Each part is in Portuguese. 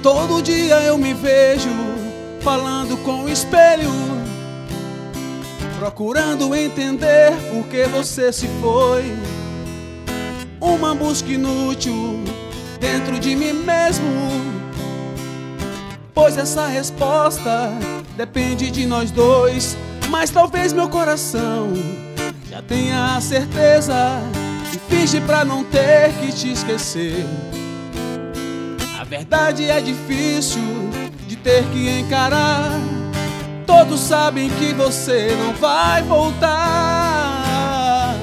Todo dia eu me vejo falando com o espelho, procurando entender por que você se foi. Uma busca inútil dentro de mim mesmo, pois essa resposta depende de nós dois. Mas talvez meu coração já tenha a certeza e finge pra não ter que te esquecer. A verdade é difícil de ter que encarar. Todos sabem que você não vai voltar.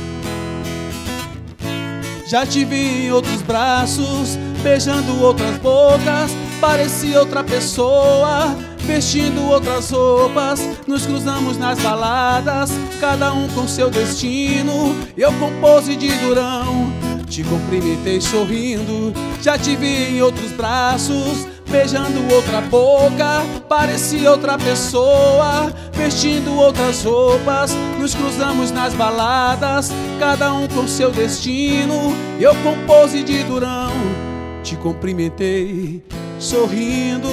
Já te vi em outros braços, beijando outras bocas. Parecia outra pessoa, vestindo outras roupas. Nos cruzamos nas baladas, cada um com seu destino. Eu com pose de durão, te cumprimentei sorrindo. Já te vi em outros braços, beijando outra boca. Parecia outra pessoa, vestindo outras roupas. Nos cruzamos nas baladas, cada um com seu destino. Eu com pose de durão, te cumprimentei sorrindo.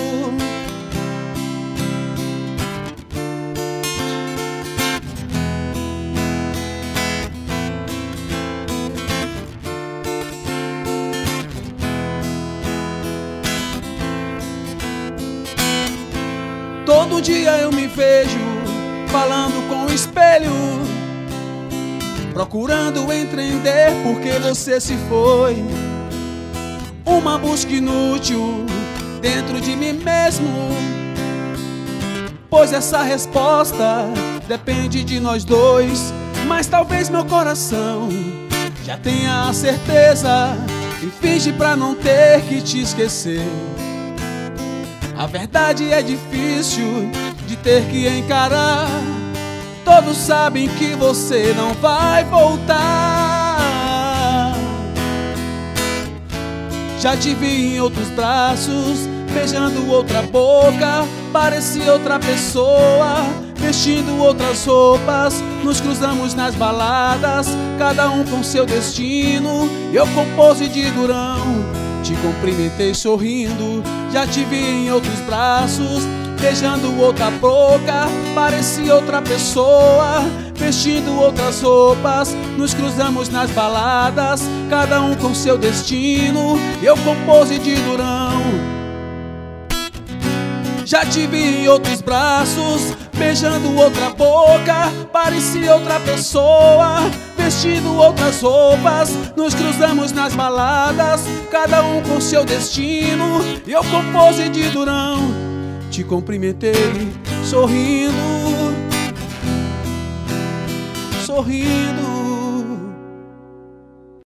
Todo dia eu me vejo falando com o espelho, procurando entender por que você se foi. Uma busca inútil dentro de mim mesmo, pois essa resposta depende de nós dois. Mas talvez meu coração já tenha a certeza e finge pra não ter que te esquecer. A verdade é difícil de ter que encarar. Todos sabem que você não vai voltar. Já te vi em outros braços, beijando outra boca. Parecia outra pessoa, vestindo outras roupas. Nos cruzamos nas baladas, cada um com seu destino. Eu com pose de durão, te cumprimentei sorrindo. Já te vi em outros braços, beijando outra boca. Parecia outra pessoa, vestindo outras roupas. Nos cruzamos nas baladas, cada um com seu destino. Eu com pose de durão. Já te vi em outros braços, beijando outra boca. Parecia outra pessoa, vestindo outras roupas. Nos cruzamos nas baladas, cada um com seu destino. Eu com pose de durão, te cumprimentei sorrindo, sorrindo.